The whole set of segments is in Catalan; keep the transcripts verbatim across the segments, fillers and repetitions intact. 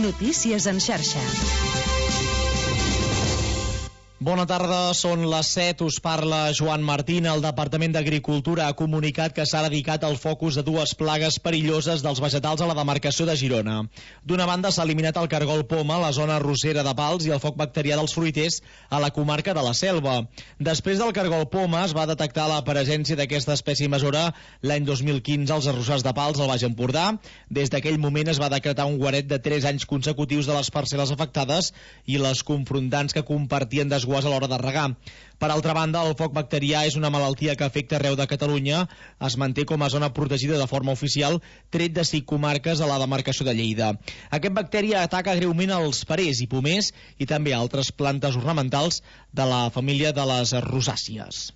Notícies en xarxa. Bona tarda, són les set, us parla Joan Martín. El Departament d'Agricultura ha comunicat que s'ha dedicat al focus de dues plagues perilloses dels vegetals a la demarcació de Girona. D'una banda s'ha eliminat el cargol poma a la zona arrossera de Pals i el foc bacterià dels fruiters a la comarca de la Selva. Després del cargol poma es va detectar la presència d'aquesta espècie invasora l'any dos mil quinze als arrossars de Pals al Baix Empordà. Des d'aquell moment es va decretar un guaret de tres anys consecutius de les parcel·les afectades i les confrontants que compartien desguàs a l'hora de regar. Per altra banda, el foc bacterià és una malaltia que afecta arreu de Catalunya. Es manté com a zona protegida de forma oficial, tret de cinc comarques a la demarcació de Lleida. Aquest bacteri ataca greument els perers i pomers i també altres plantes ornamentals de la família de les rosàcies.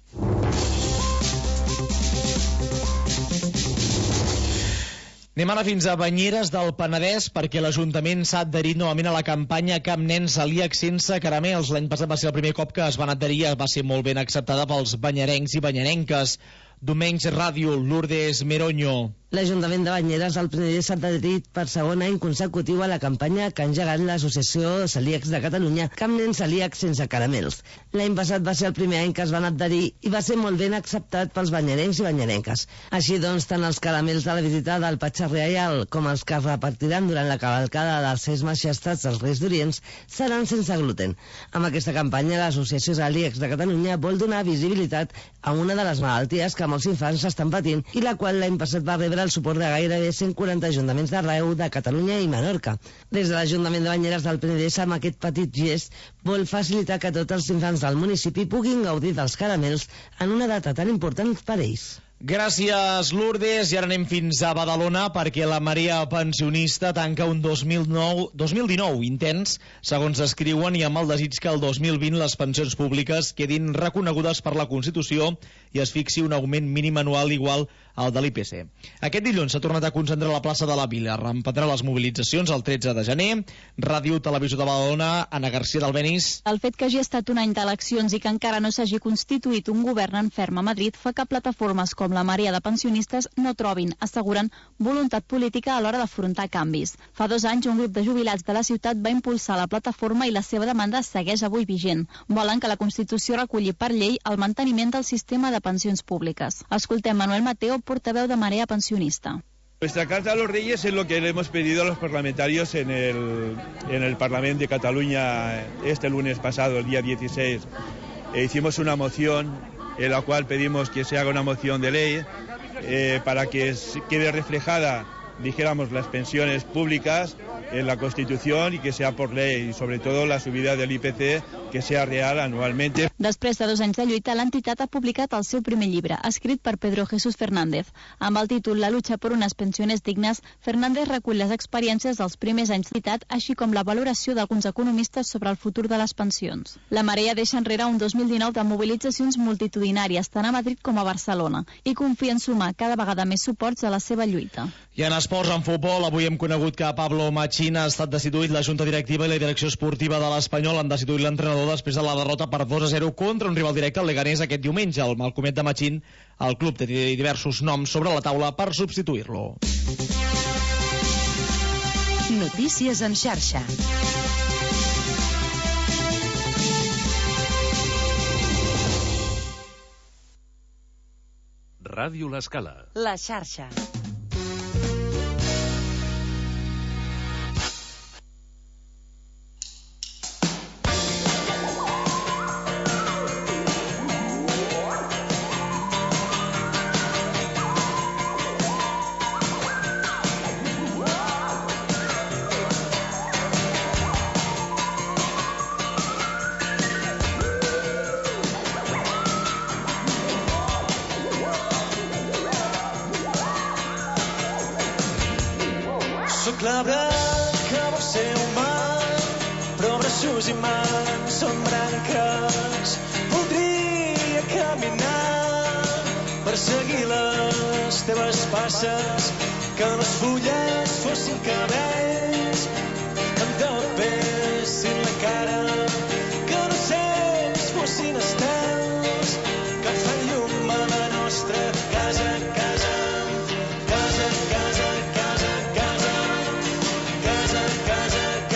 Anem ara fins a Banyeres del Penedès perquè l'Ajuntament s'ha adherit novament a la campanya Cap nen celíac sense caramels. L'any passat va ser el primer cop que es van adherir, va ser molt ben acceptada pels banyerencs i banyerenques. Domenys Ràdio, Lourdes Meroño. L'Ajuntament de Banyeres al Penedès s'ha adherit per segon any consecutiu a la campanya que ha engegat l'Associació de Celíacs de Catalunya, Cap nen celíac sense caramels. L'any passat va ser el primer any que es van adherir i va ser molt ben acceptat pels banyerencs i banyerenques. Així doncs, tant els caramels de la visita del Patge Reial com els que es repartiran durant la cavalcada dels Seis Majestats dels Reis d'Orients seran sense gluten. Amb aquesta campanya, l'Associació de Celíacs de Catalunya vol donar visibilitat a una de les malalties que molts infants estan patint i la qual l'any passat va rebre el suport de gairebé cent quaranta ajuntaments d'arreu de Catalunya i Menorca. Des de l'Ajuntament de Banyeres del Penedès, amb aquest petit gest, vol facilitar que tots els infants del municipi puguin gaudir dels caramels en una data tan important per ells. Gràcies, Lourdes. I ara anem fins a Badalona perquè la marea pensionista tanca un dos mil dinou intens, segons escriuen, i amb el desig que el dos mil vint les pensions públiques quedin reconegudes per la Constitució i es fixi un augment mínim anual igual al de l'I P C. Aquest dilluns s'ha tornat a concentrar a la plaça de la Vila. Reemprendrà les mobilitzacions el tretze de gener. Ràdio Televisió de Badalona, Anna García d'Albéniz. El fet que hagi estat un any d'eleccions i que encara no s'hagi constituït un govern en ferm a Madrid fa que plataformes com la marea de pensionistes no trobin, asseguren, voluntat política a l'hora d'afrontar canvis. Fa dos anys un grup de jubilats de la ciutat va impulsar la plataforma i la seva demanda segueix avui vigent. Volen que la Constitució reculli per llei el manteniment del sistema de pensions públiques. Escoltem Manuel Mateo, portaveu de Marea Pensionista. Nuestra carta a los Reyes es lo que le hemos pedido a los parlamentarios en el, en el Parlamento de Cataluña este lunes pasado, el día dieciséis. E hicimos una moción en la cual pedimos que se haga una moción de ley eh, para que quede reflejada, dijéramos, las pensiones públicas en la Constitución y que sea por ley, y sobre todo la subida del I P C que sea real anualmente. Després de dos anys de lluita, l'entitat ha publicat el seu primer llibre, escrit per Pedro Jesús Fernández. Amb el títol La lucha por unas pensiones dignas, Fernández recull les experiències dels primers anys d'entitat, així com la valoració d'alguns economistes sobre el futur de les pensions. La Marea deixa enrere un dos mil dinou de mobilitzacions multitudinàries, tant a Madrid com a Barcelona, i confia en sumar cada vegada més suports a la seva lluita. I en esports, en futbol, avui hem conegut que Pablo Machín ha estat destituït. La Junta Directiva i la Direcció Esportiva de l'Espanyol han destituït l'entrenador després de la derrota per dos a zero contra un rival directe, el Leganés, aquest diumenge. El Malcomet de Machín, el club té diversos noms sobre la taula per substituir-lo. Notícies en xarxa. Ràdio L'Escala. La xarxa. Soc l'arbre que vol ser humà, però braços i mans són branques. Voldria caminar per seguir les teves passes, que les fulles fossin cabells, que em tapessin la cara, que no ocells fossin estels, que fan llum a la nostra casa, casa, casa, casa, casa, casa, casa, casa,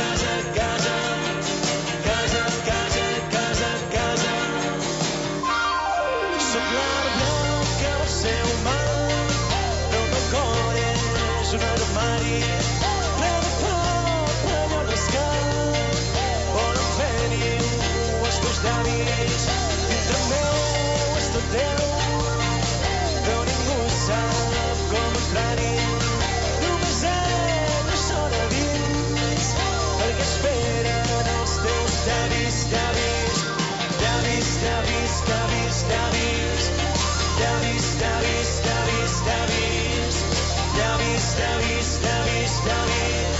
llavis. Dintre meu és tot teu, però ningú sap com entrar-hi. Només ell sona dins, perquè esperen els teus llavis, llavis, llavis, llavis, llavis, llavis, llavis, llavis, llavis, llavis, llavis, llavis, llavis, llavis.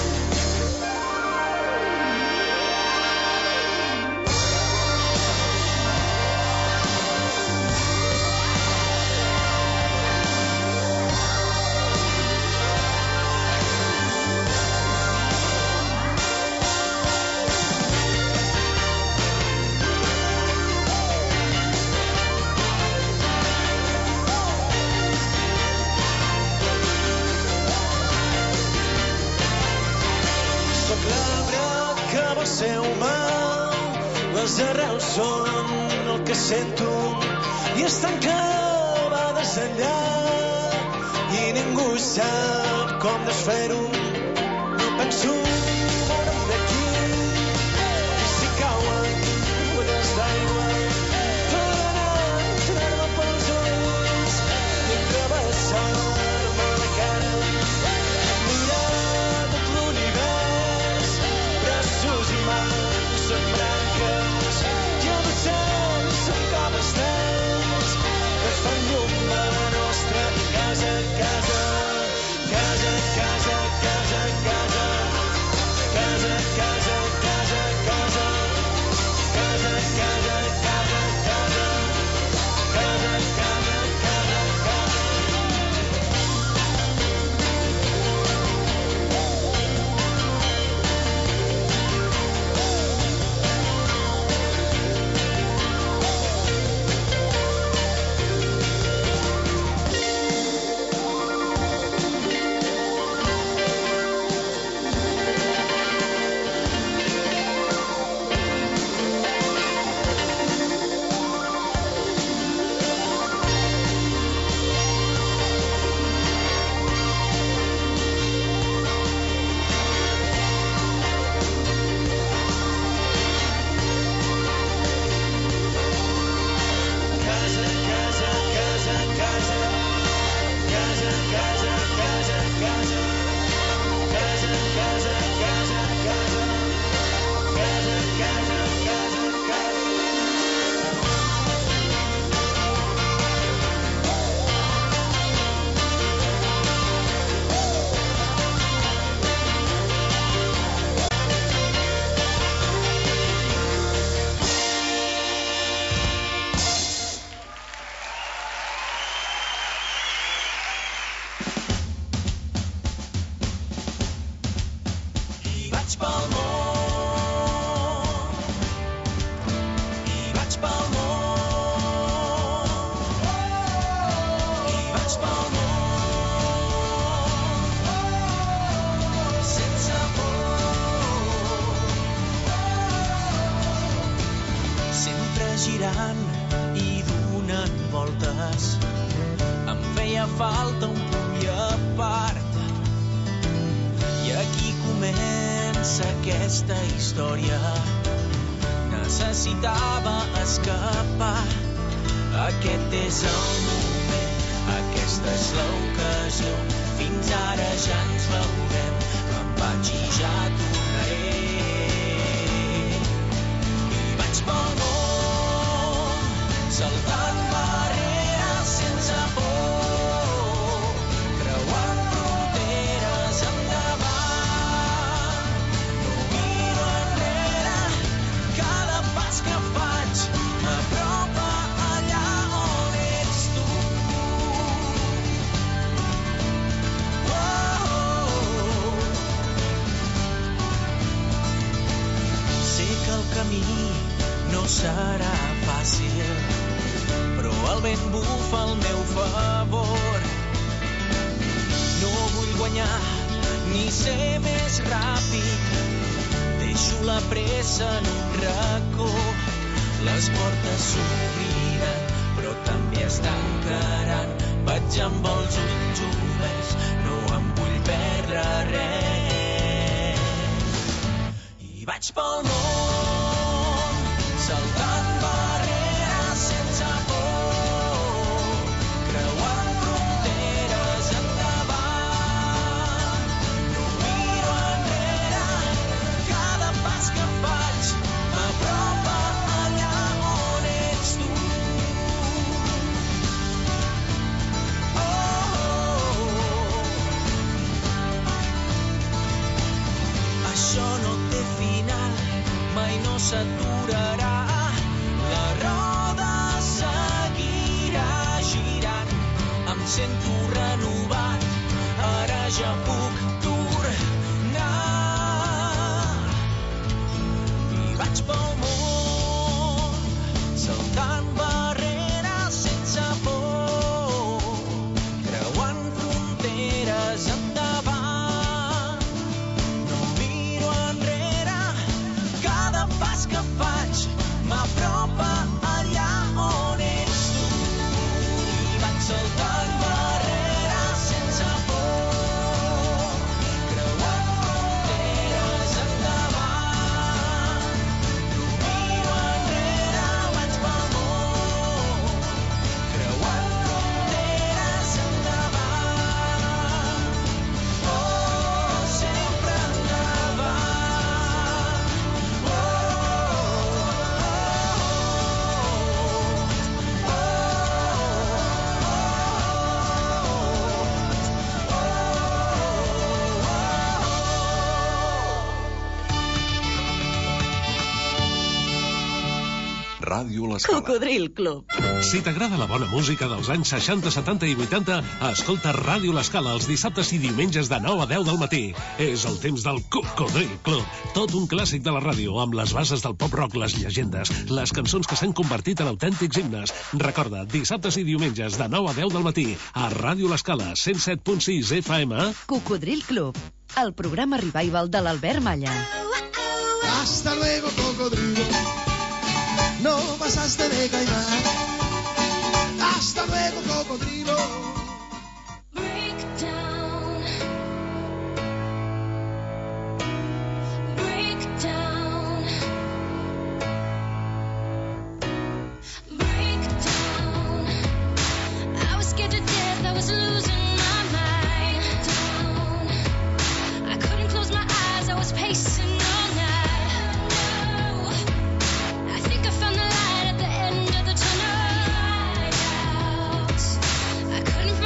Ser humà, les arrels són el que sento i estan clavades enllà i ningú sap com desfer-ho. No penso moure'm d'aquí i si cauen gotes d'aigua poden entrar-me pels ulls i travessar-me la cara. Mirar tot l'univers, braços i mans en branques i el cel són com estels que fan llum a la nostra casa, casa, casa, casa, casa, casa, casa, casa, casa, casa, casa, casa, casa, casa, casa, casa, casa, casa. girant i donant voltes. Em feia falta un punt i a part. I aquí comença aquesta història. Necessitava escapar. Aquest és el moment, aquesta és l'ocasió. Fins ara ja ens veurem, me'n vaig i ja tornaré. I vaig pel món, saltant barreres sense por, creuant fronteres endavant. No miro enrere, cada pas que faig m'apropa allà on ets tu. Sé que el camí no serà fàcil, però el vent bufa al meu favor. No vull guanyar ni ser més ràpid, deixo la pressa en un racó. Les portes s'obriran, però també es tancaran. Vaig amb els ulls oberts, no em vull perdre res. I vaig pel món, saltant barreres sento renovat, ara ja puc tornar. I vaig pel món, saltant barreres sense por, creuant fronteres endavant. No miro enrere, cada pas que faig m'apropa allà on ets tu. I vaig saltant barreres sense por, creuant fronteres endavant. No miro enrere, vaig pel món, creuant fronteres endavant. Oh, sempre endavant. Ràdio L'Escala. Cocodril Club. Si t'agrada la bona música dels anys seixanta, setanta i vuitanta, escolta Ràdio L'Escala els dissabtes i diumenges de nou a deu del matí. És el temps del Cocodril Club. Tot un clàssic de la ràdio, amb les bases del pop-rock, les llegendes, les cançons que s'han convertit en autèntics himnes. Recorda, dissabtes i diumenges de nou a deu del matí, a Ràdio L'Escala, cent set punt sis F M. Cocodril Club, el programa revival de l'Albert Malla. Hasta luego, cocodrilo. No pasaste de caimán. Hasta luego, cocodrilo. Breakdown. Breakdown. Breakdown. I was scared to death, I was losing my mind. Down. I couldn't close my eyes, I was pacing all night. No. I think I found the light at the end of the tunnel. I couldn't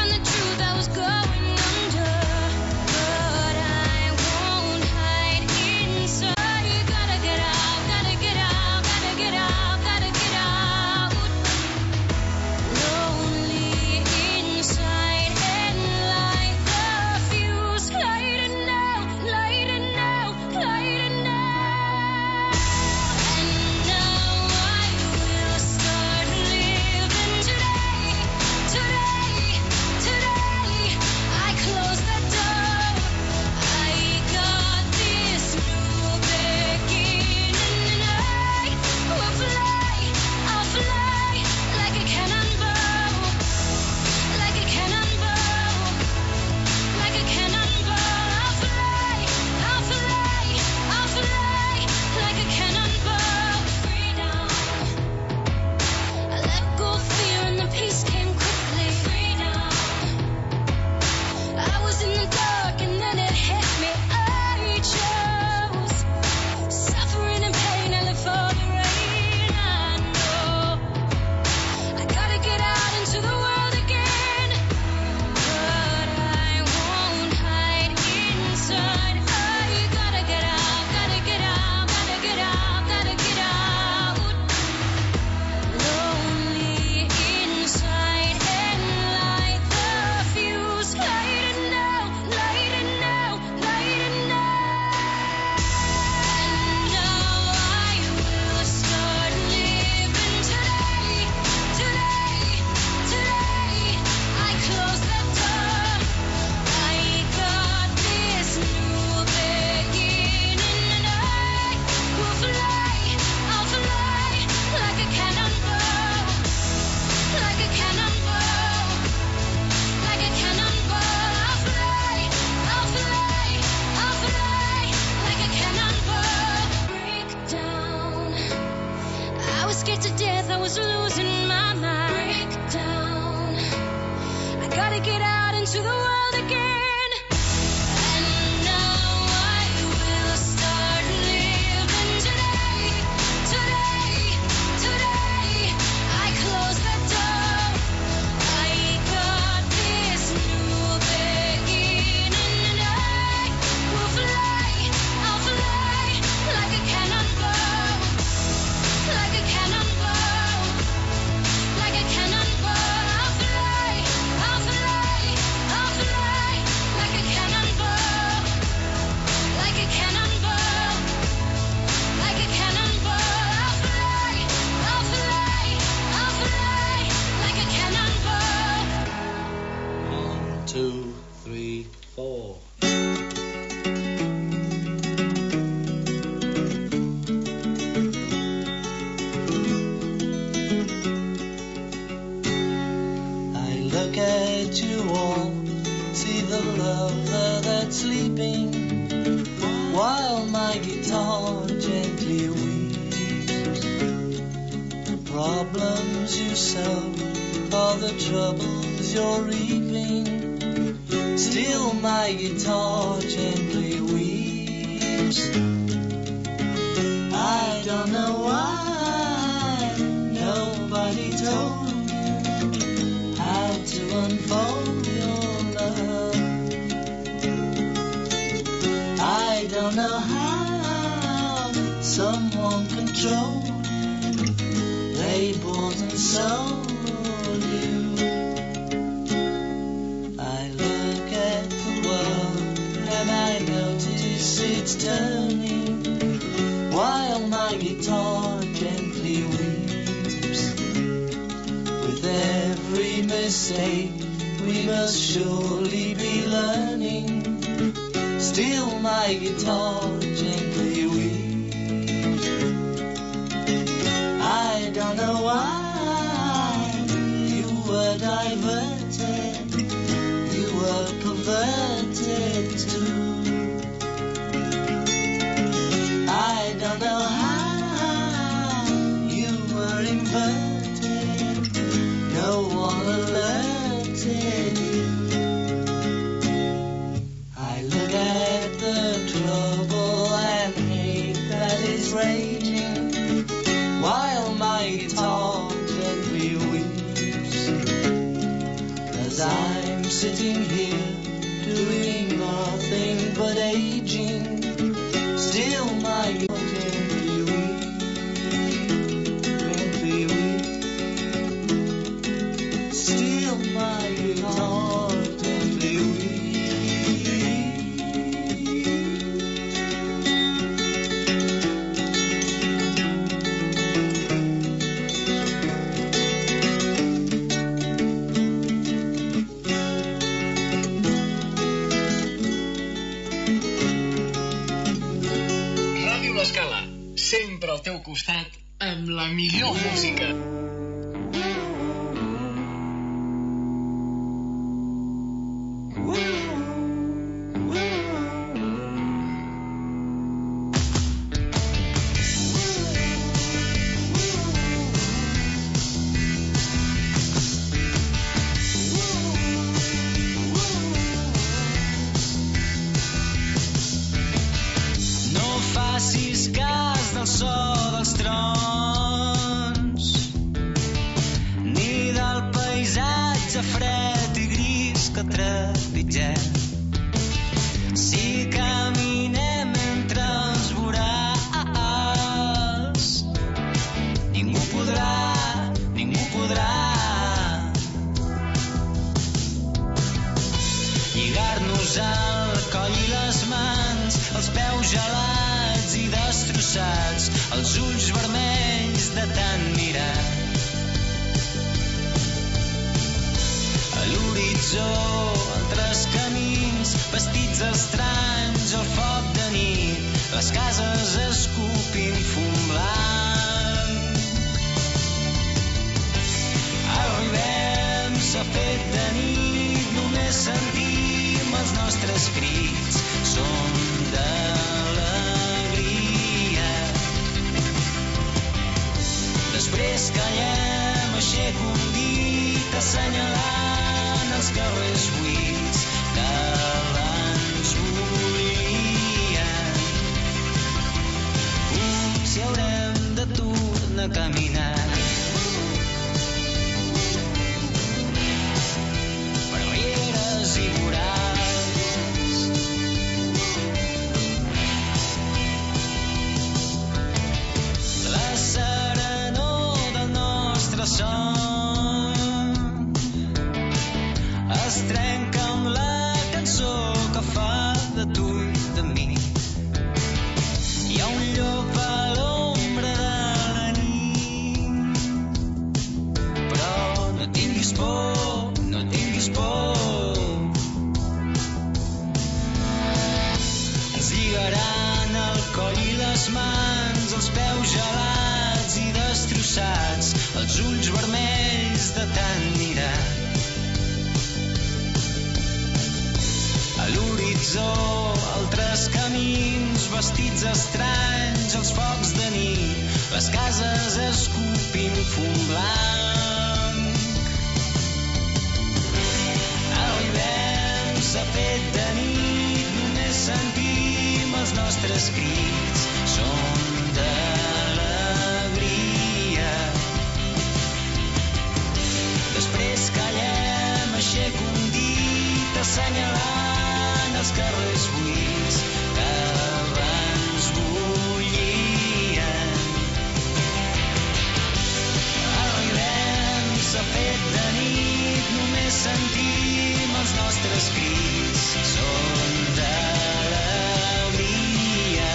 problems you solve, all the troubles you're reaping. Still my guitar gently weeps. I don't know why nobody told me how to unfold your love. I don't know how someone controlled they bought and sold you. I look at the world and I notice it's turning while my guitar gently weeps. With every mistake we must surely be learning. Still my guitar gently weeps. I don't know why you were diverted, you were perverted too. I don't know how you were inverted, no one alerted you. I look at the trouble and hate that is raging while my guitar gently weeps. As I'm sitting here doing nothing but aging, still my guitar gently weeps, gently weeps. Still my guitar gently weeps. Ràdio L'Escala, sempre al teu costat amb la millor música. No facis cas del so dels trons, ni del paisatge fred i gris que trepitgem. Si caminem entre els vorals, ningú podrà, ningú podrà lligar-nos al coll i les mans, els peus gelats i destrossats, els ulls vermells de tant mirar. A l'horitzó, altres camins, vestits estranys al foc de nit, les cases escupint fum blanc. Arribem, s'ha fet de nit, només sentim els nostres crits, són d'alegria. Després callem, aixeco un dit assenyalant els carrers buits que abans volien. Si haurem de tornar a caminar per rieres i vorals, la serenor del nostre son es trenca amb la cançó que fa de tu i de mi. Hi ha un llop a l'ombra de la nit, però no tinguis por, no tinguis por. Ens lligaran el coll i les mans, els peus gelats i destrossats, els ulls vermells de tant mirar. A l'horitzó horitzó, altres camins, vestits estranys, els focs de nit, les cases escopint fum blanc. Arribem, s'ha fet de nit, només sentim els nostres crits, són d'alegria. Després callem, aixeco un dit, assenyalant els carrers buits que abans bullien. Arribem, s'ha fet de nit, només sentim els nostres crits, són d'alegria.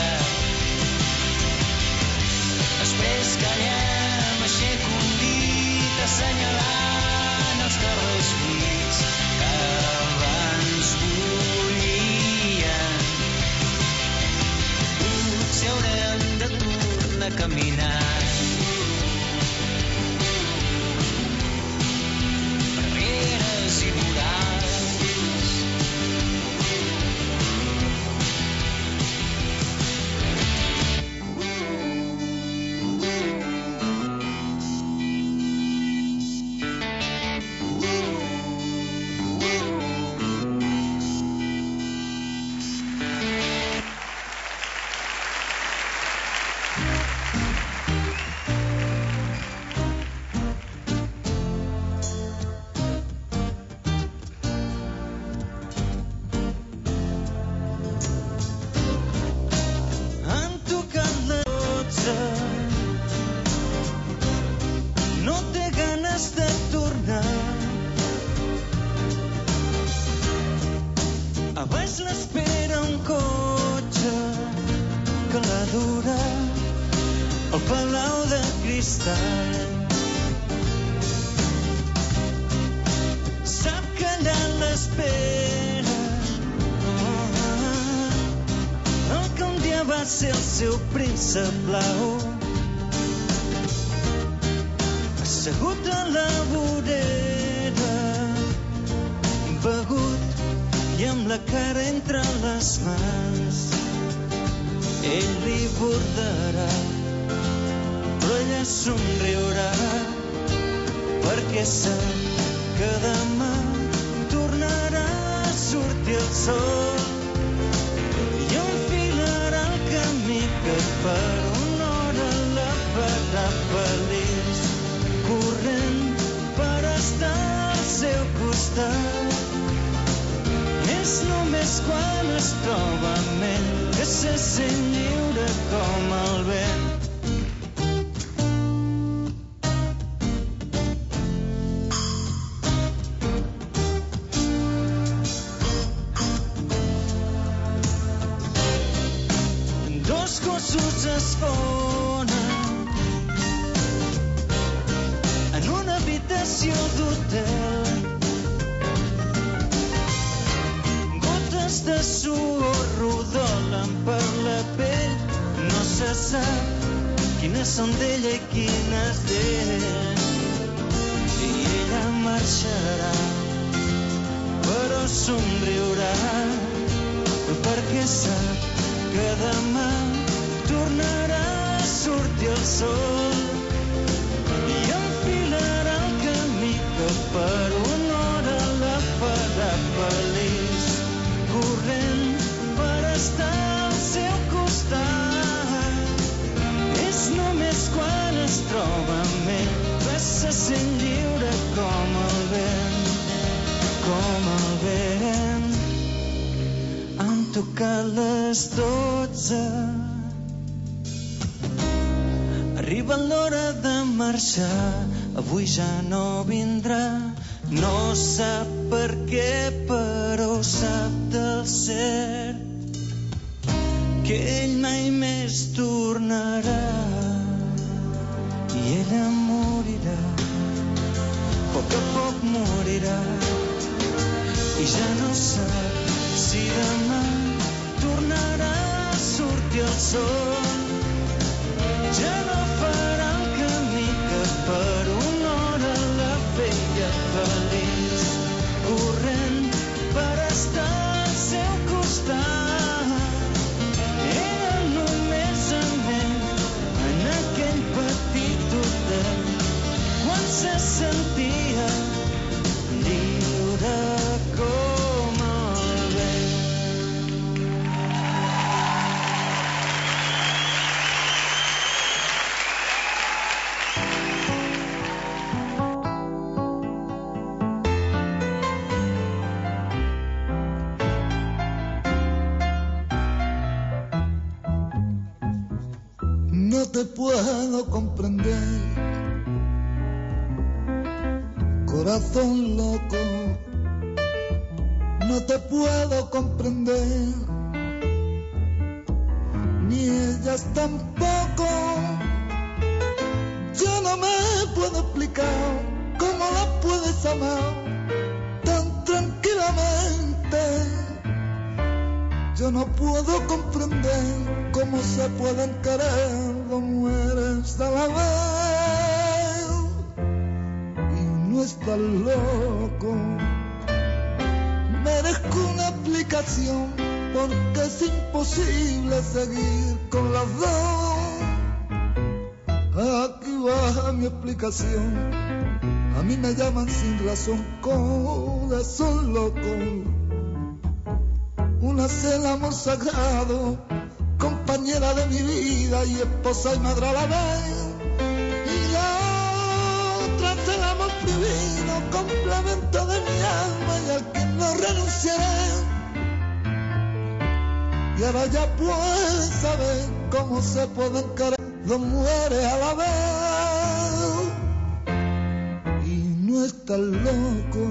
Després callem, aixeco un dit, assenyalant els carrers buits que abans bullien. Potser haurem de tornar a caminar per rieres i vorals. Han tocat les dotze, no té ganes de tornar. A baix l'espera un cotxe que la dura al Palau de Cristall. Sap que allà l'espera el que un dia va ser el seu príncep blau. Assegut a la vorera, begut i amb la cara entre les mans, ell li bordarà, però ella somriurà, perquè sap que demà tornarà a sortir el sol i enfilarà el camí que per una hora la farà feliç, corrent per estar al seu costat. És només quan es troba amb ell que se sent lliure com el vent. Dos gossos es fonen en una habitació d'hotel. Gotes de suor rodolen per la pell, no se sap quines són d'ella i quines d'ell. I ella marxarà, però somriurà, perquè sap que demà tornarà a sortir el sol i enfilarà el camí que per una hora la farà feliç, corrent per estar al seu costat. És només quan es troba amb ell que se sent lliure com el vent, com el vent. Han tocat les dotze, arriba l'hora de marxar, avui ja no vindrà, no sap per què, però ho sap del cert, que ell mai més tornarà, i ella morirà, a poc a poc morirà, i ja no sap si demà tornarà a sortir el sol. Ja no farà el camí que per una hora la feia feliç, corrent per estar al seu costat. sentia lliure com el vent. No te puedo comprender, corazón loco, no te puedo comprender, ni ellas tampoco. Yo no me puedo explicar cómo la puedes amar tan tranquilamente. Yo no puedo comprender cómo se pueden querer dos mujeres a la vez. Y no estás loco. Merezco una explicación porque es imposible seguir con las dos. Aquí va mi explicación. A mí me llaman sin razón corazón loco. Una es el amor sagrado, compañera de mi vida y esposa y madre a la vez. Y la otra es el amor divino, complemento de mi alma y al que no renunciaré. Y ahora ya puedes saber cómo se pueden querer dos mujeres a la vez. Y no estás loco.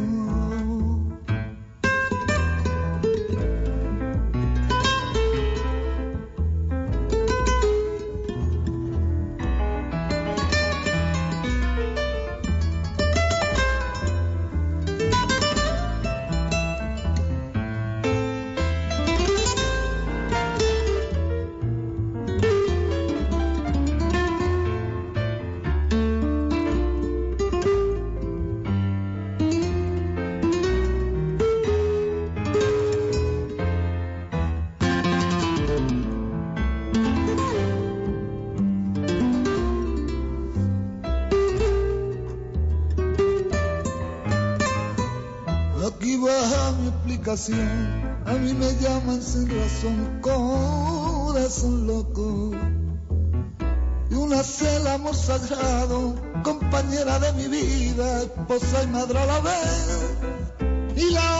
A mí me llaman sin razón corazón loco. Y una es el amor sagrado, compañera de mi vida, esposa y madre a la vez. Y la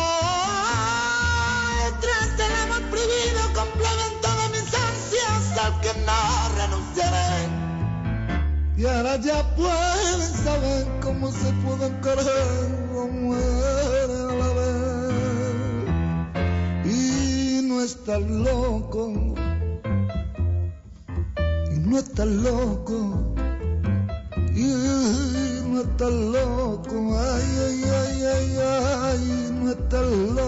otra es el amor prohibido, complemento de mis ansias al que no renunciaré. Y ahora ya pueden saber cómo se pueden querer dos mujeres a la vez. No estás loco, y no estás loco, y no estás loco, ay, ay, ay, ay, ay, no estás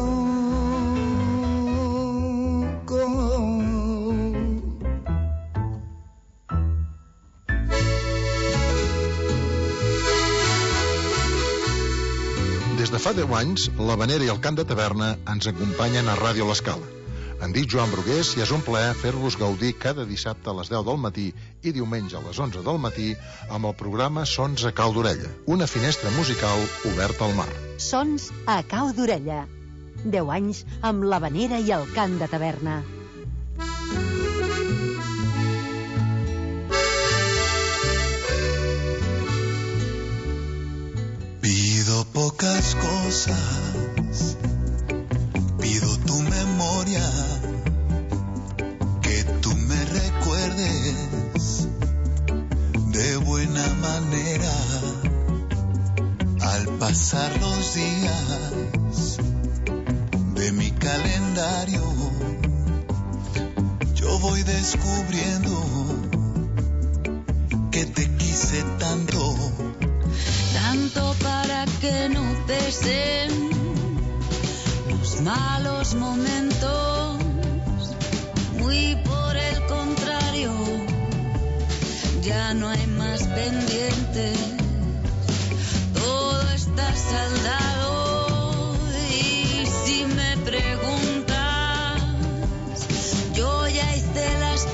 loco. Des de fa deu anys, l'Havanera i el Cant de Taverna ens acompanyen a Ràdio L'Escala. Em dic Joan Brugués i és un plaer fer-vos gaudir cada dissabte a les deu del matí i diumenge a les onze del matí amb el programa Sons a Cau d'Orella, una finestra musical oberta al mar. Sons a Cau d'Orella. Deu anys amb l'Havanera i el Cant de Taverna. Pido pocas cosas, pido tu memoria, que tú me recuerdes de buena manera. Al pasar los días de mi calendario, yo voy descubriendo que te quise tanto, tanto para que no pesen los malos momentos, muy por el contrario, ya no hay más pendientes, todo está saldado. Y si me preguntas, yo ya hice las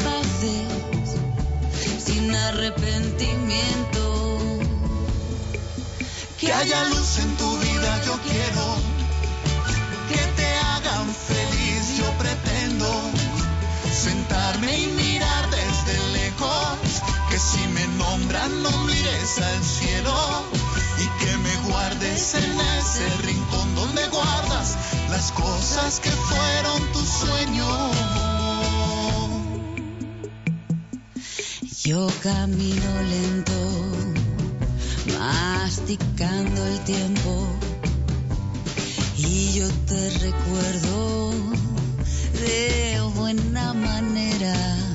paces sin arrepentimiento. que haya luz en tu vida, yo quiero que te hagan feliz, yo pretendo sentarme y mirar desde lejos, que si me nombran no mires al cielo y que me guardes en ese rincón donde guardas las cosas que fueron tus sueños. Yo camino lento, masticando el tiempo, y yo te recuerdo de buena manera.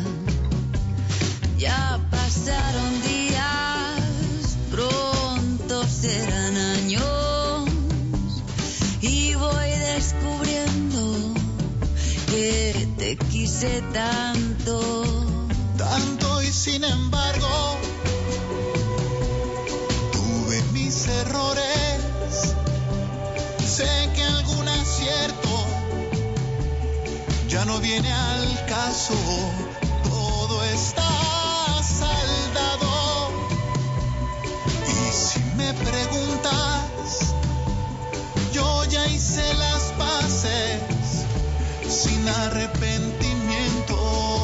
Ya pasaron días, pronto serán años, y voy descubriendo que te quise tanto. Tanto y sin embargo tuve mis errores. Sé que algún acierto ya no viene al caso. Todo está saldado. Y si me preguntas, yo ya hice las paces sin arrepentimiento.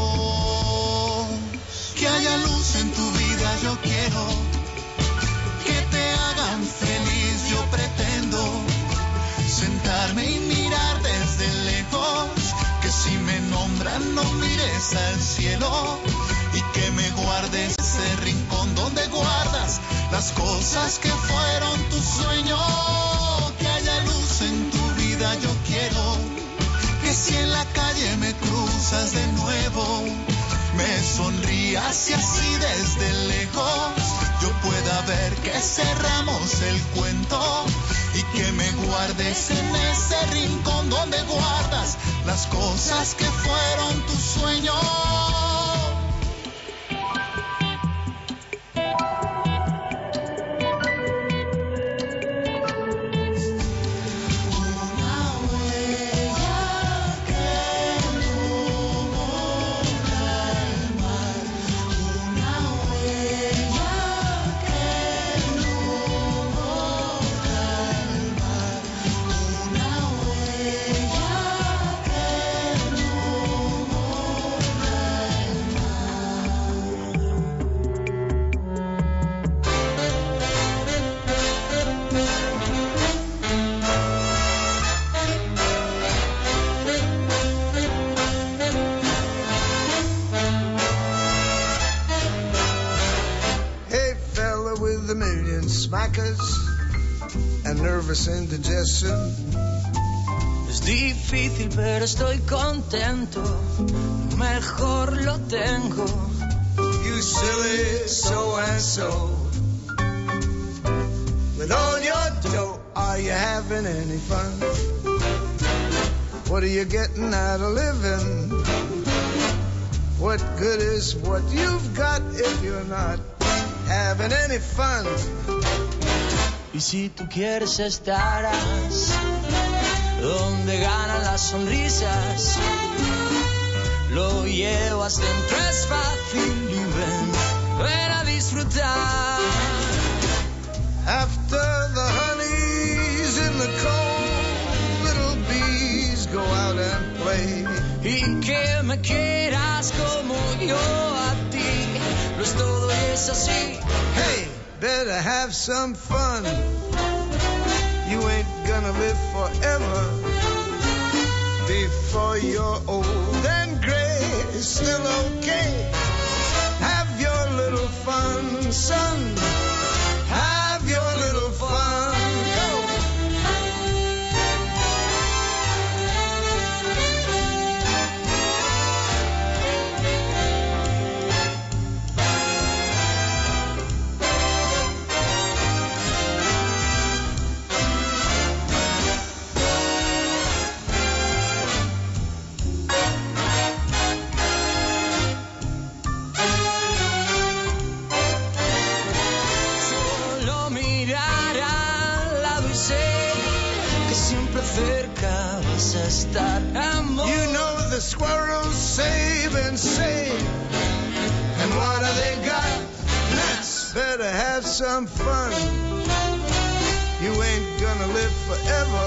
Que haya luz en tu vida, yo quiero que te hagan feliz, yo pretendo sentarme y mirar desde lejos, que si me nombran no mires al cielo y que me guardes ese rincón donde guardas las cosas que fueron tus sueños. Que haya luz en tu vida, yo quiero que si en la calle me cruzas de nuevo, me sonrías y así desde lejos yo pueda ver que cerramos el cuento y que me guardes en ese rincón donde guardas las cosas que fueron tus sueños. Indigestion. Es difícil pero estoy contento, mejor lo tengo. You silly so and so, with all your dough, are you having any fun? What are you getting out of living? What good is what you've got if you're not having any fun? Y si tú quieres estarás donde ganan las sonrisas, lo llevas dentro, es fácil y ven, ven a disfrutar. After the honey's in the comb, little bees go out and play. Y que me quieras como yo a ti, lo es todo y es así. Hey! Better have some fun. You ain't gonna live forever. Before you're old and gray, it's still okay. Have your little fun, son. Have your little fun. Go! Cerca vas a estar, amor. You know the squirrels save and save, and what have they got? Nuts. Better have some fun. live forever.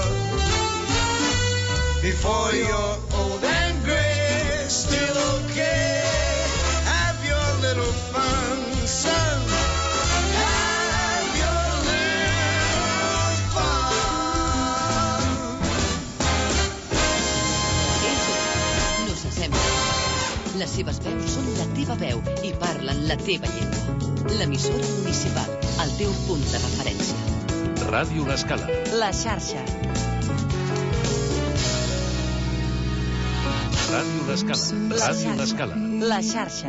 Before you're old and gray, still okay. Have your little fun, son. Have your little fun. No s'assemblen. Les seves veus són la teva veu i parlen la teva llengua. L'emissora municipal, el teu punt de referència. Ràdio L'Escala. La xarxa. Ràdio L'Escala. Ràdio L'Escala. La xarxa.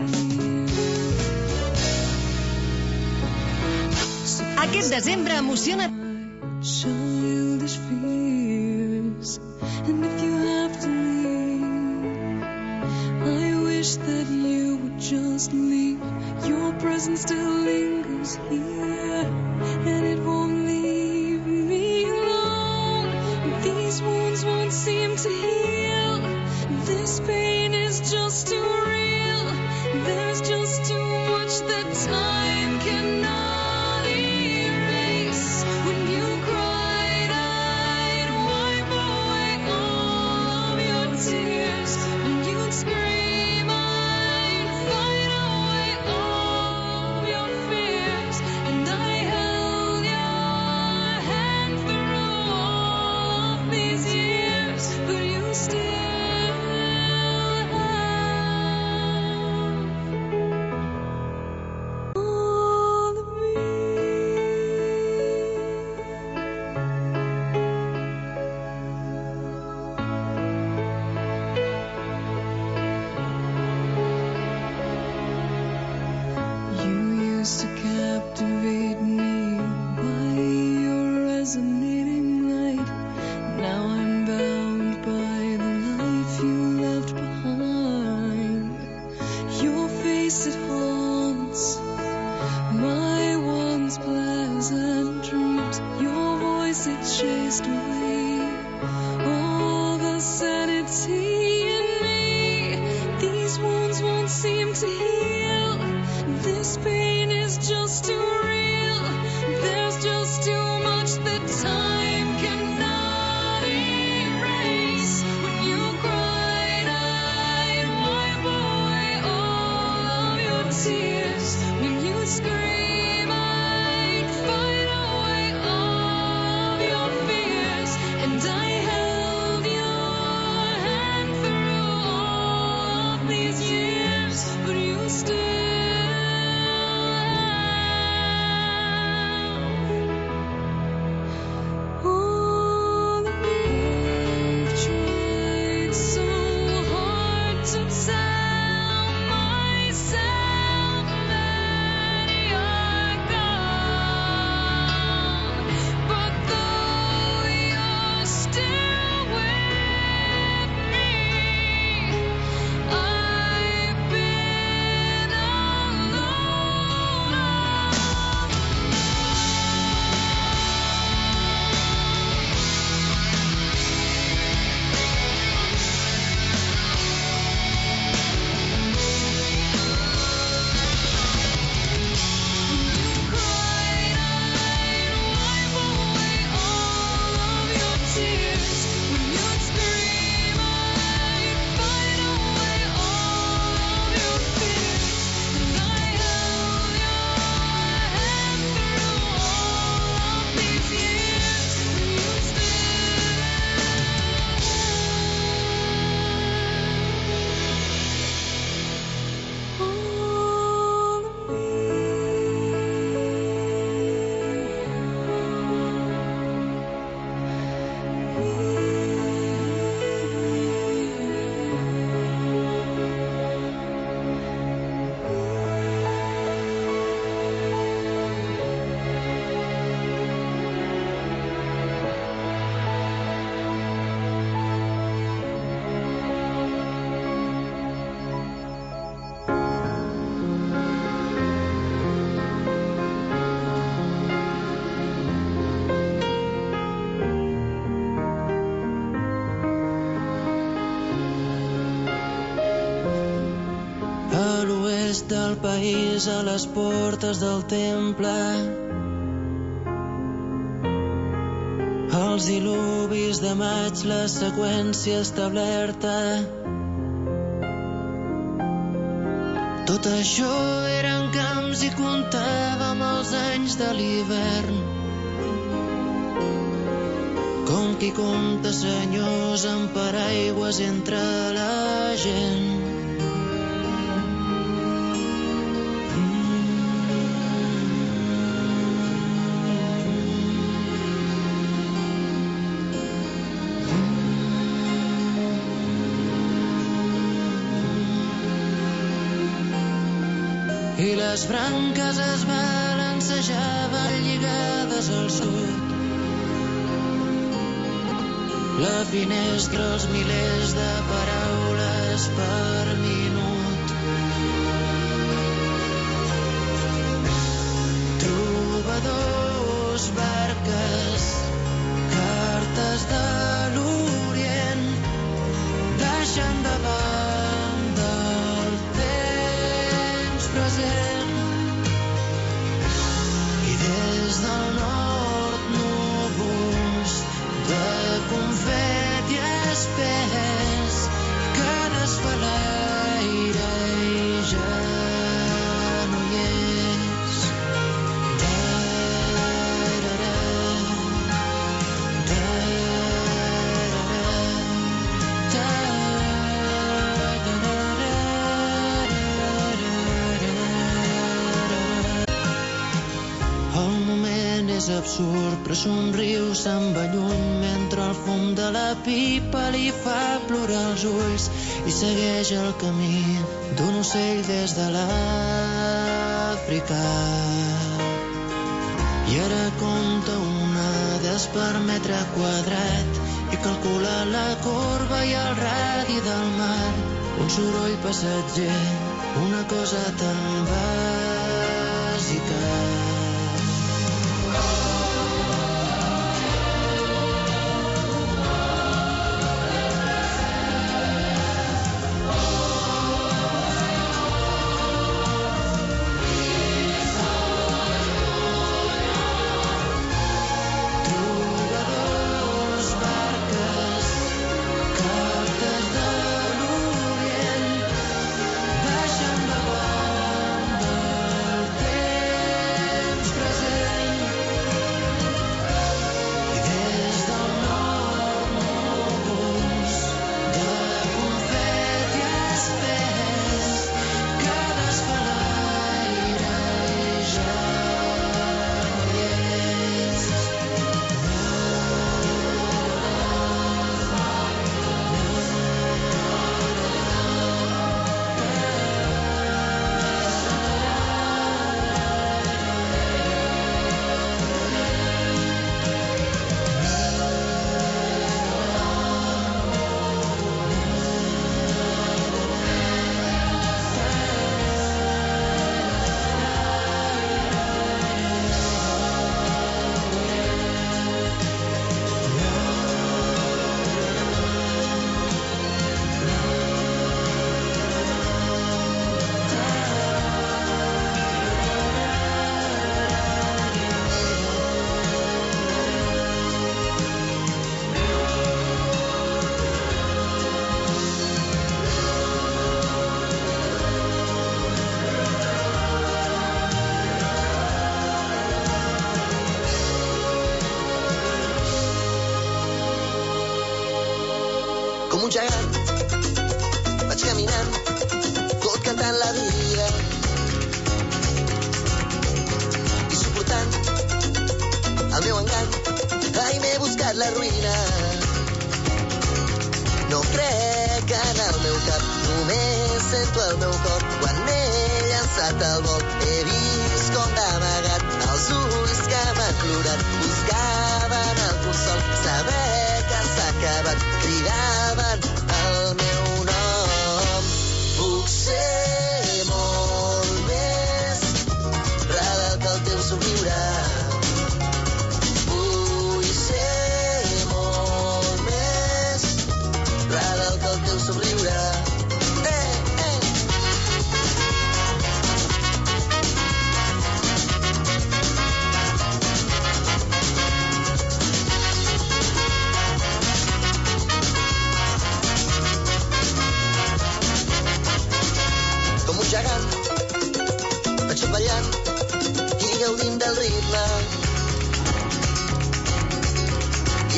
Aquest desembre emociona. Childish fears, and if you have to leave, I wish that you would just leave. Your presence still lingers here, and it won't leave me alone. These wounds won't seem to heal. This pain is just too real. There's just too much that time cannot erase. When you cried, I'd wipe away all of your tears. When you'd scream, I'd fight away all of your fears. And I held your hand through all of these years, but you still to captivate me by your resonating light. Now I'm bound by the life you left behind. Your face, it haunts my once pleasant dreams. Your voice, it chased away all the sanity in me. These wounds won't seem to heal. This pain is just too real. There's just too much that time cannot erase. When you cried, I'd wipe away all of your tears. When you scream, I'd fight away all of your fears. And I held your hand through all of these years, but you still del país a les portes del temple. Els dilubis de maig, la seqüència establerta. Tot això eren camps i comptàvem els anys de l'hivern. Com qui compta senyors amb paraigües entre la gent. I les branques es balancejaven lligades al sud. La finestra, els milers de paraules per minut. Trobadors, barques, cartes de l'Orient, deixen de banda el temps present. I des del nord núvols de confeti espès que desfà l'aire i ja no hi és. Da-da-da, el moment és absurd, però somriu, se'n va lluny mentre el fum de la pipa li fa plorar els ulls i segueix el camí d'un ocell des de l'Àfrica. I ara compta onades per metre quadrat i calcula la corba i el radi del mar. Un soroll passatger, una cosa tan bàsica. Com un gegant vaig caminant, tot cantant la vida i suportant el meu engany. Ai, m'he buscat la ruïna. No crec en el meu cap, només sento el meu cor quan m'he llançat al vol. He vist com d'amagat els ulls que m'han plorat buscaven el consol, saber que s'ha acabat, cridaven el meu nom. Puc ser molt més real que el teu somriure. Vull ser molt més real que el teu somriure. Eh, eh.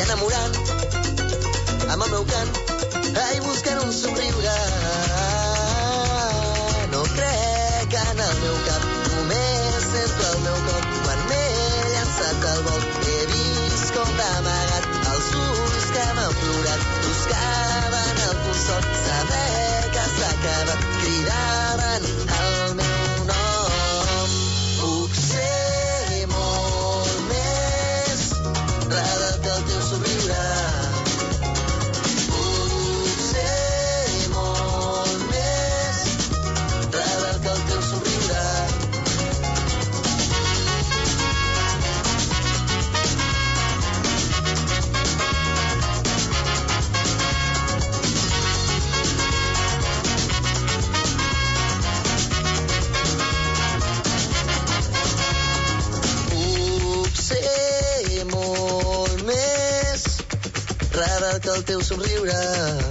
enamorant amb el meu cant, ai, buscant un somriure. No crec en el meu cap, només sento el meu cor quan m'he llançat al vol. He vist com d'amagat els ulls que m'han plorat buscaven el consol, saber que s'ha acabat, cridaven el meu nom. Puc ser molt més rar que el teu somriure. Puc ser molt més rar que el teu somriure. Rar que el teu somriure.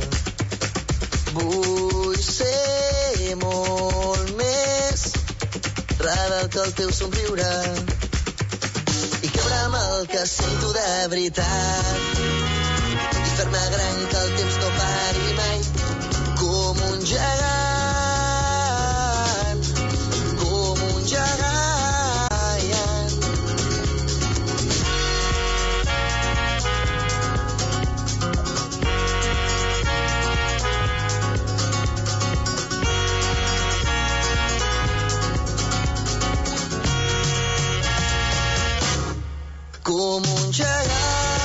Vull ser molt més rar que el teu somriure i creure amb el que sento de veritat i fer-me gran que el temps no pari mai, com un gegant, com un gegant. Com un gegant.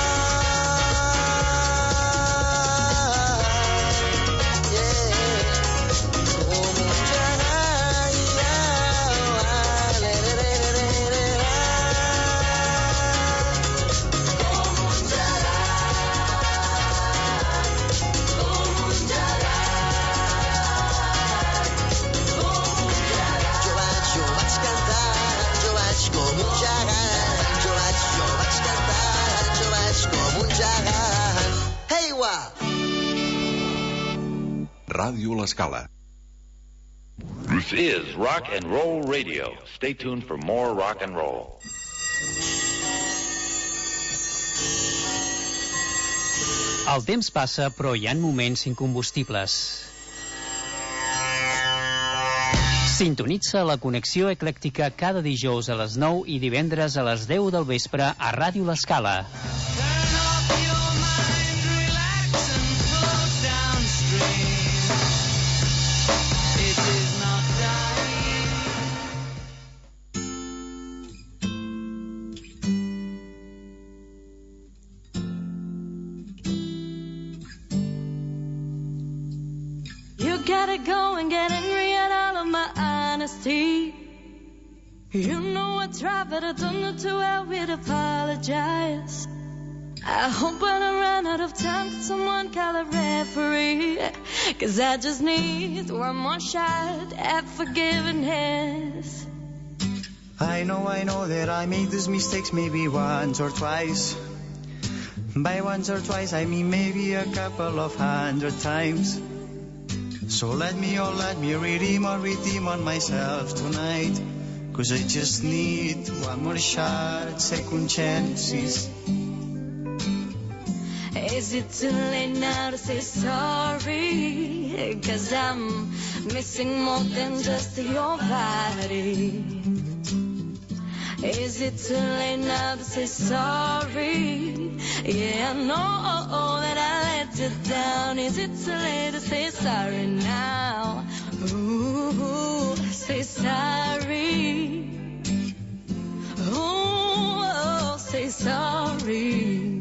Ràdio L'Escala. This is Rock and Roll Radio. Stay tuned for more rock and roll. El temps passa, però hi ha moments incombustibles. Sintonitza la connexió eclèctica cada dijous a les nou i divendres a les deu del vespre a Ràdio L'Escala. Gotta go and get angry at all of my honesty. You know I tried, but I don't know too well where to apologize. I hope when I run out of time, someone call a referee. Cause I just need one more shot at forgiveness. I know, I know that I made these mistakes maybe once or twice. By once or twice, I mean maybe a couple of hundred times. So let me, oh let me redeem or redeem on myself tonight. Cause I just need one more shot at second chances. Is it too late now to say sorry? Cause I'm missing more than just your body. Is it too late now to say sorry? Yeah, I know that I let you down. Is it too late to say sorry now? Ooh, say sorry. Ooh, say sorry.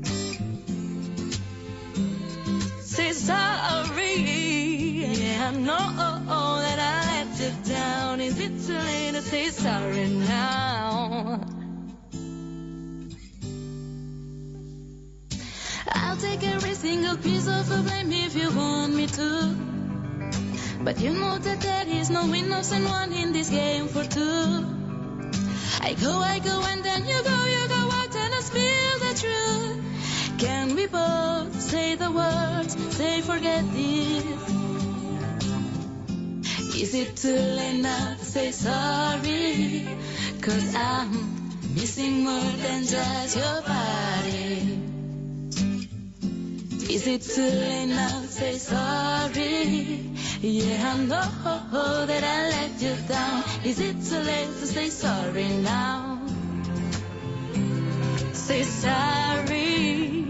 Say sorry. Yeah, I know that I let you down. Is it too late to say sorry now? I'll take every single piece of the blame if you want me to. But you know that there is no winners and one in this game for two. I go, I go, and then you go, you go out and I spill the truth. Can we both say the words, say forget this? Is it too late now to say sorry? Cause I'm missing more than just your body. Is it too late now to say sorry? Yeah, I know that I let you down. Is it too late to say sorry now? Say sorry.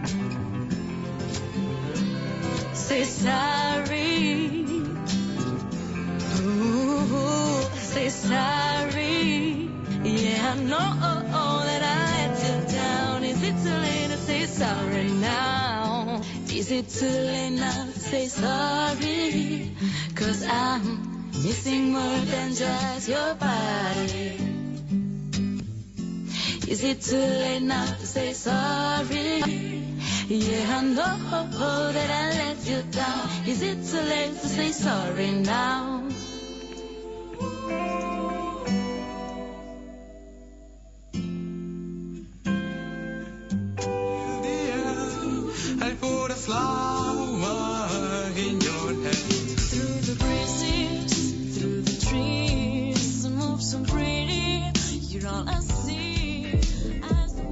Say sorry. Ooh, say sorry. Yeah, I know that I let you down. Is it too late to say sorry now? Is it too late now to say sorry? Cause I'm missing more than just your body. Is it too late now to say sorry? Yeah, I know that I let you down. Is it too late to say sorry now? I put a flower in your hand. Through the breezes, through the trees, move so pretty. You're all I see. As the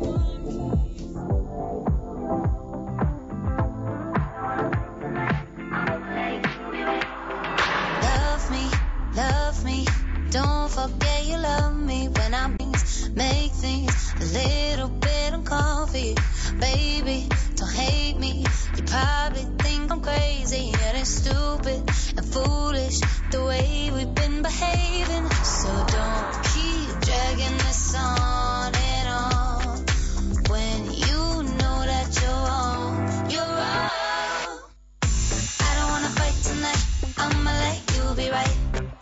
Love me, love me. Don't forget you love me when I make things a little bit uncomfy. Baby, don't hate me. You probably think I'm crazy and it's stupid and foolish the way we've been behaving. So don't keep dragging this on and on when you know that you're wrong. You're wrong. I don't wanna fight tonight. I'ma let you be right.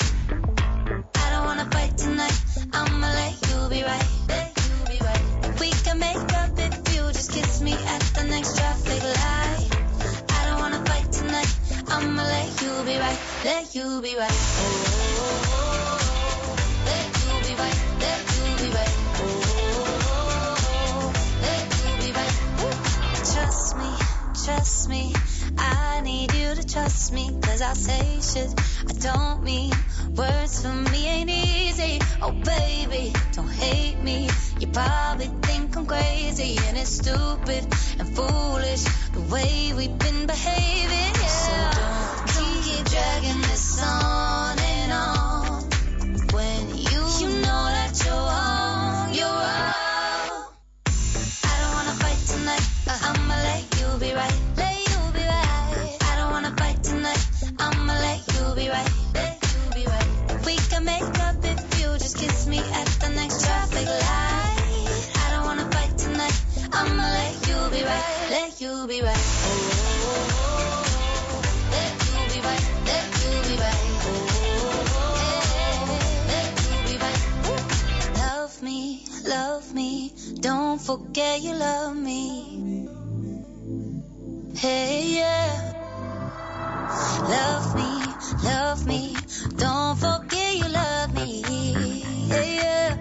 I don't wanna fight tonight. I'ma let you be right. Let you be right. We can make up if you just kiss me at the next traffic light. I don't wanna fight tonight. I'ma let you be right. Let you be right. Oh, oh, oh, oh. Let you be right. Let you be right. Oh, oh, oh, oh. Let you be right. Ooh. Trust me, trust me. I need you to trust me. Cause I say shit I don't mean. Words for me ain't easy. Oh baby, don't hate me. You probably think I'm crazy and it's stupid and foolish the way we've been behaving. Yeah. So don't, don't keep dragging this on and on when you, you know that you're wrong. You're wrong. I don't wanna fight tonight. Uh, I'ma let you be right. Let you be right. I don't wanna fight tonight. I'ma let you be right. Let you be right. We can make up if you just kiss me at the next traffic light. I don't wanna fight tonight. I'ma let you be right. Let you be right. Oh, oh, oh, oh. Let you be right. Let you be right. Oh, oh, oh. Let you be right. Ooh. Love me, love me. Don't forget you love me. Hey, yeah. Love me, love me. Don't forget you love me. Hey, yeah.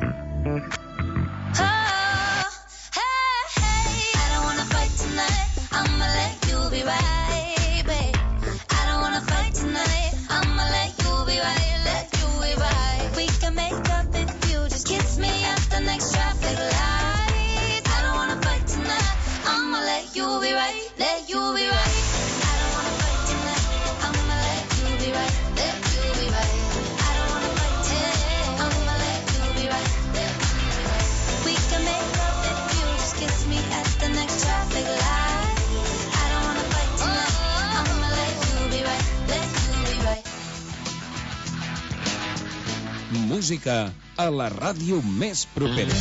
Oh, hey, hey. I don't wanna fight tonight. I'ma let you be right, babe. I don't wanna fight tonight. I'ma let you be right. Let you be right. We can make up if you just kiss me at the next traffic light. I don't wanna fight tonight. I'ma let you be right. Let you be right. I don't wanna fight tonight. I'ma let you be right. Let you be right. I don't wanna fight tonight. I'ma let you be right. Let you be right. We can make up if you just kiss me at the next traffic light. I don't wanna fight tonight. I'ma let you be right. Let you be right. Música a la ràdio més propera.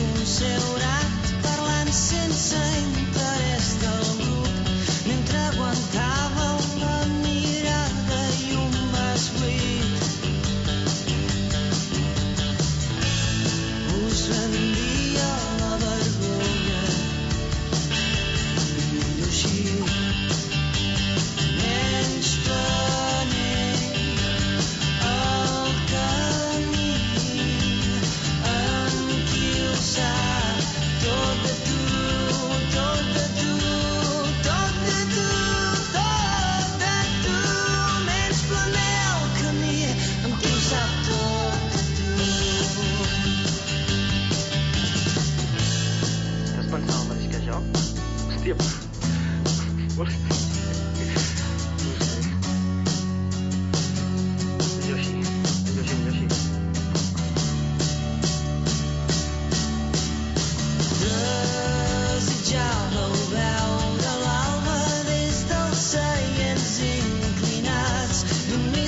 Seu orat parlant sense interès del grup mentre guanyava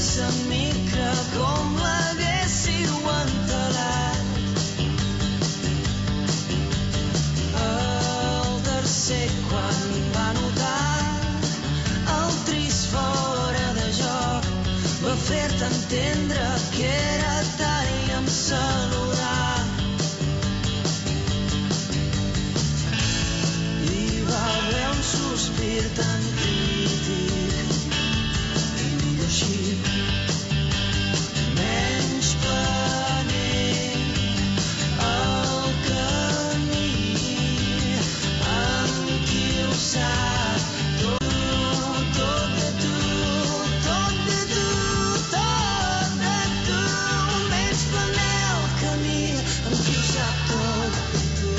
sa mica com l'haguéssiu entelat. El tercer quan va notar el trist fora de joc va fer-te entendre que era tard i em saludar. I va haver un sospir tan crític i millor així, menys planent el camí amb qui ho sap tot, tot de tu, tot de tu, tot de tu, menys planer el camí amb qui ho sap tot de tu.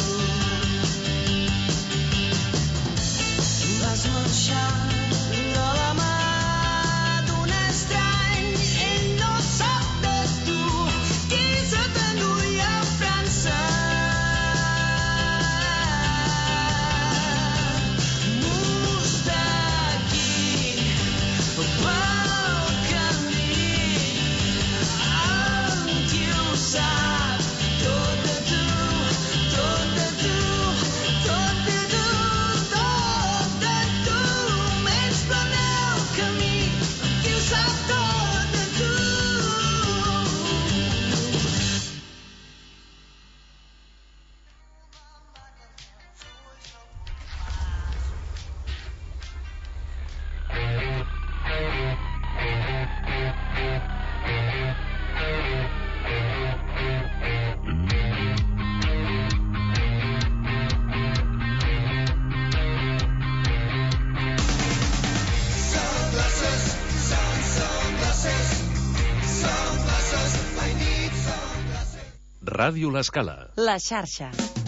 Vas marxar de la mà d'un estrany, ell no sap de tu, qui se t'enduia a França. Mustaqui pel camí amb qui ho sap tot de tu, tot de tu, tot de tu, tot de tu, menys planer el camí amb qui ho sap tot de tu. Sunglasses, sun sunglasses, sunglasses, I need sunglasses. Ràdio L'Escala. La xarxa.